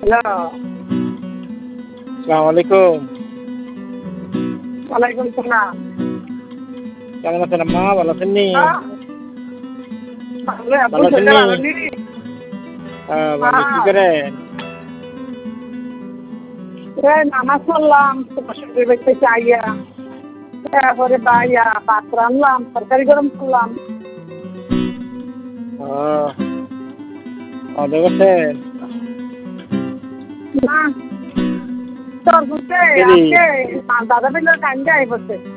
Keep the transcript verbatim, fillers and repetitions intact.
Hello. আসসালামু আলাইকুম। ওয়ালাইকুম সালাম। কেমন আছেন আম্মা? ভালো আছেন নি? হ্যাঁ। ভালো আব্বু ভালো আছেন শরীরটা নি? ভালো নি? হ্যাঁ, ভালো। কি হ্যাঁ। করেন? এই নামাজ পড়লাম তোমার সঙ্গে দেখতে চাইয়া। তারপরে বাইয়া ভাত রান্নলাম, তরকারি গরম করলাম। ও খাওয়া-দাওয়া করছেন? না তোর বুঝতে দেরি। আজকে দাদা বিলের কান্দে আই বসে।